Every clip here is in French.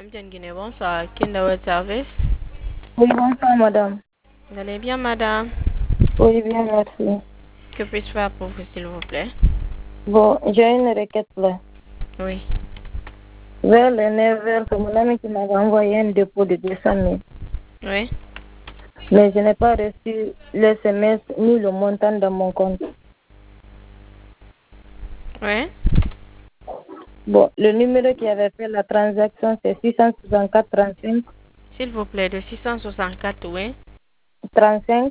Bien Guinée, bonsoir. Kinderwood Service. Oui, bonsoir, madame. Vous allez bien, madame? Oui, bien, merci. Que puis-je faire pour vous, s'il vous plaît? Bon, j'ai une requête là. Oui. Vers les 9 heures, c'est mon ami qui m'avait envoyé un dépôt de 200 000. Oui. Mais je n'ai pas reçu l'SMS ni le montant dans mon compte. Oui. Bon, le numéro qui avait fait la transaction, c'est 664 35 S'il vous plaît, de 664, oui. 35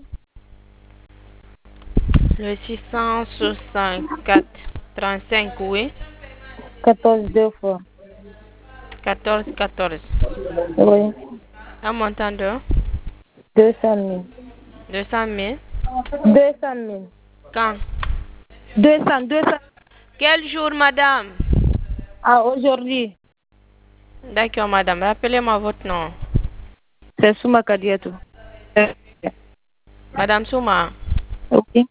Le 664, 35, oui. 14 deux fois. 14, 14. Oui, Un montant de 200 000. 200 000. 200 000. Quand? 200. Quel jour, madame? Ah, aujourd'hui, D'accord, madame. Rappelez-moi votre nom. c'est Souma Kadiatou. Madame Souma, Ok.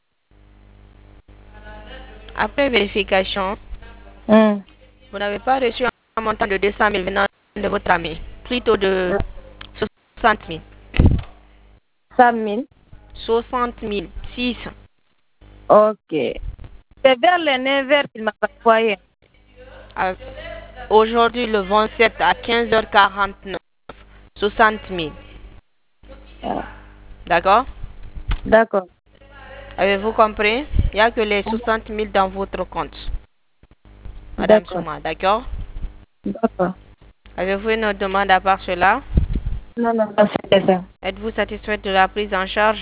après vérification, vous n'avez pas reçu un montant de 200 000 venant de votre ami. Plutôt de 60 000. 100 000. 60 000. 6. Ok. C'est vers les 9 heures qu'il m'a envoyé. Aujourd'hui, le 27 à 15h49. 60 000. Ah, D'accord? d'accord. Avez-vous compris? Il n'y a que les 60 000 dans votre compte. Madame D'accord. Souma, d'accord? D'accord. Avez-vous une autre demande à part cela? Non, non, c'est ça. Êtes-vous satisfaite de la prise en charge?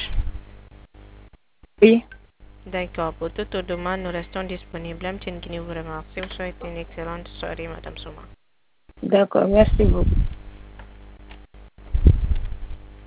Oui. D'accord. Pour toute autre demande, nous restons disponibles. Amtine Guinée vous remercie. Vous souhaitez une excellente soirée, Madame Souma. D'accord. Merci beaucoup.